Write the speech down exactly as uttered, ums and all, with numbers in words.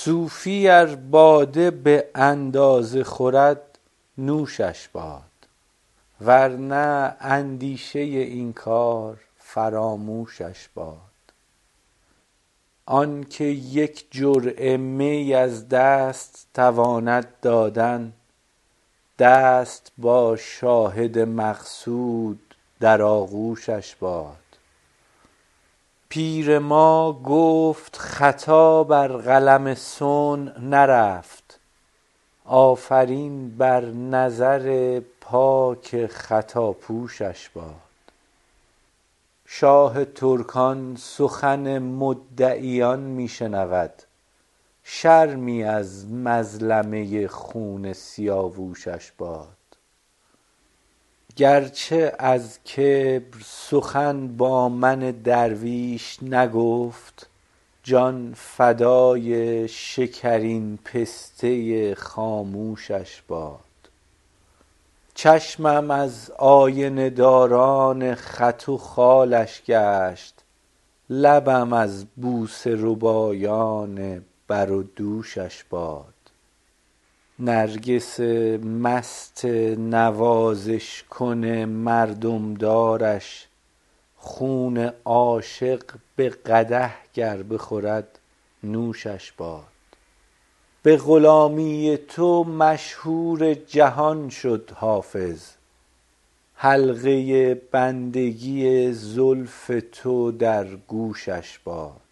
صوفی ار باده به اندازه خورد نوشش باد، ورنه اندیشه این کار فراموشش باد. آن که یک جرعه می از دست تواند دادن، دست با شاهد مقصود در آغوشش باد. پیر ما گفت خطا بر قلم صنع نرفت، آفرین بر نظر پاک خطاپوشش باد. شاه ترکان سخن مدعیان می شنود، شرمی از مظلمه خون سیاووشش باد. گرچه از کبر سخن با من درویش نگفت، جان فدای شکرین پسته خاموشش باد. چشمم از آینه داران خط و خالش گشت، لبم از بوسه ربایان بر و دوشش باد. نرگس مست نوازش کن مردم دارش، خون عاشق به قدح گر بخورد نوشش باد. به غلامی تو مشهور جهان شد حافظ، حلقه بندگی زلف تو در گوشش باد.